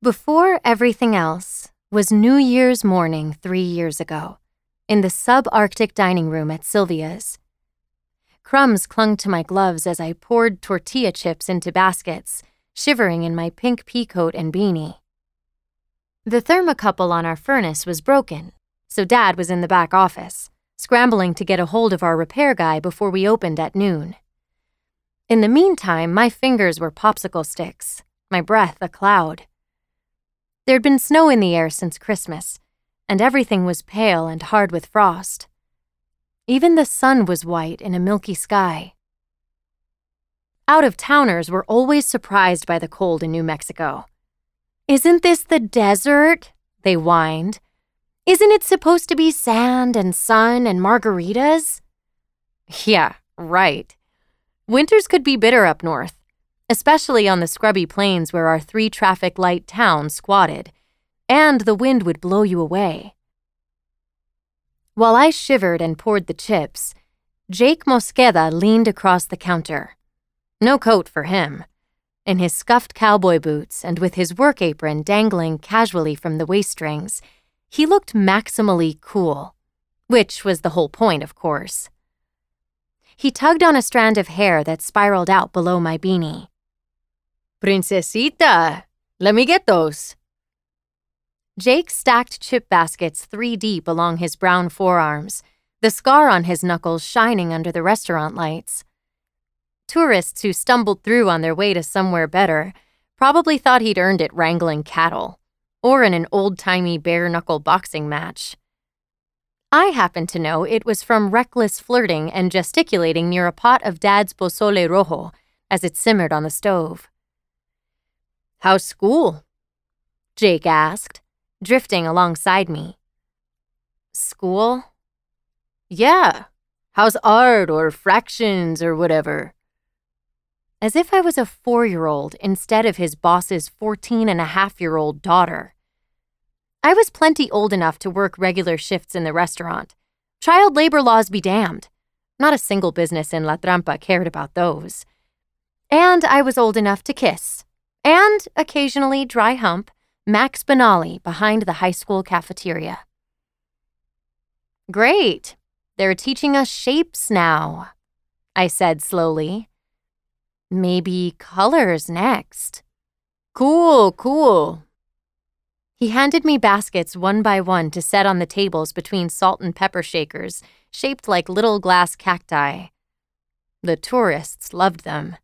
Before everything else was New Year's morning 3 years ago, in the subarctic dining room at Sylvia's. Crumbs clung to my gloves as I poured tortilla chips into baskets, shivering in my pink pea coat and beanie. The thermocouple on our furnace was broken, so Dad was in the back office, scrambling to get a hold of our repair guy before we opened at noon. In the meantime, my fingers were popsicle sticks, my breath a cloud. There'd been snow in the air since Christmas, and everything was pale and hard with frost. Even the sun was white in a milky sky. Out-of-towners were always surprised by the cold in New Mexico. "Isn't this the desert?" they whined. "Isn't it supposed to be sand and sun and margaritas?" Yeah, right. Winters could be bitter up north, especially on the scrubby plains where our 3-traffic light town squatted, and the wind would blow you away. While I shivered and poured the chips, Jake Mosqueda leaned across the counter. No coat for him. In his scuffed cowboy boots and with his work apron dangling casually from the waist strings, he looked maximally cool, which was the whole point, of course. He tugged on a strand of hair that spiraled out below my beanie. "Princesita, let me get those." Jake stacked chip baskets 3 deep along his brown forearms, the scar on his knuckles shining under the restaurant lights. Tourists who stumbled through on their way to somewhere better probably thought he'd earned it wrangling cattle, or in an old-timey bare-knuckle boxing match. I happened to know it was from reckless flirting and gesticulating near a pot of Dad's pozole rojo as it simmered on the stove. "How's school?" Jake asked, drifting alongside me. "School?" "Yeah. How's art or fractions or whatever?" As if I was a 4-year-old instead of his boss's 14-and-a-half-year-old daughter. I was plenty old enough to work regular shifts in the restaurant. Child labor laws be damned. Not a single business in La Trampa cared about those. And I was old enough to kiss, and occasionally dry hump, Max Benali behind the high school cafeteria. "Great. They're teaching us shapes now," I said slowly. "Maybe colors next." Cool. He handed me baskets one by one to set on the tables between salt and pepper shakers, shaped like little glass cacti. The tourists loved them.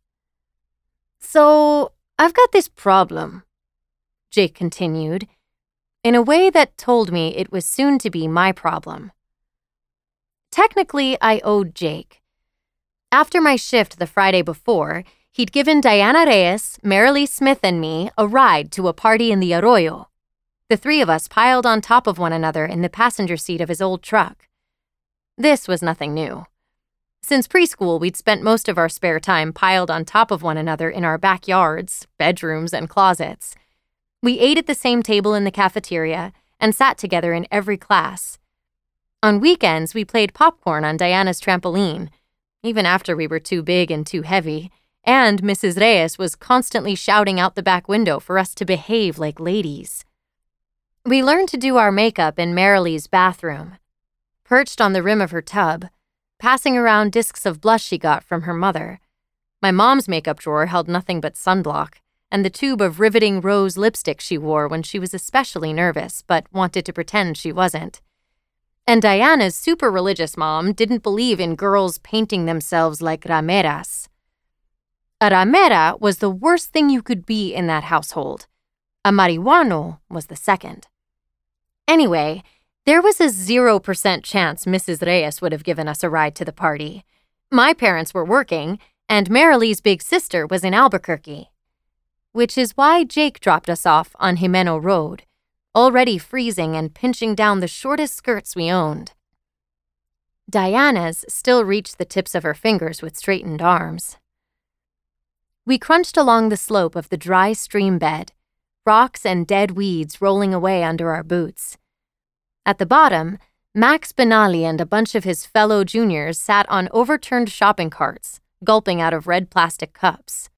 "So, I've got this problem," Jake continued, in a way that told me it was soon to be my problem. Technically, I owed Jake. After my shift the Friday before, he'd given Diana Reyes, Marilee Smith, and me a ride to a party in the Arroyo. The 3 of us piled on top of one another in the passenger seat of his old truck. This was nothing new. Since preschool, we'd spent most of our spare time piled on top of one another in our backyards, bedrooms, and closets. We ate at the same table in the cafeteria and sat together in every class. On weekends, we played popcorn on Diana's trampoline, even after we were too big and too heavy, and Mrs. Reyes was constantly shouting out the back window for us to behave like ladies. We learned to do our makeup in Marilee's bathroom, perched on the rim of her tub, passing around discs of blush she got from her mother. My mom's makeup drawer held nothing but sunblock, and the tube of riveting rose lipstick she wore when she was especially nervous but wanted to pretend she wasn't. And Diana's super religious mom didn't believe in girls painting themselves like rameras. A ramera was the worst thing you could be in that household. A marihuano was the second. Anyway, there was a 0% chance Mrs. Reyes would have given us a ride to the party. My parents were working, and Marilee's big sister was in Albuquerque. Which is why Jake dropped us off on Jimeno Road, already freezing and pinching down the shortest skirts we owned. Diana's still reached the tips of her fingers with straightened arms. We crunched along the slope of the dry stream bed, rocks and dead weeds rolling away under our boots. At the bottom, Max Benali and a bunch of his fellow juniors sat on overturned shopping carts, gulping out of red plastic cups.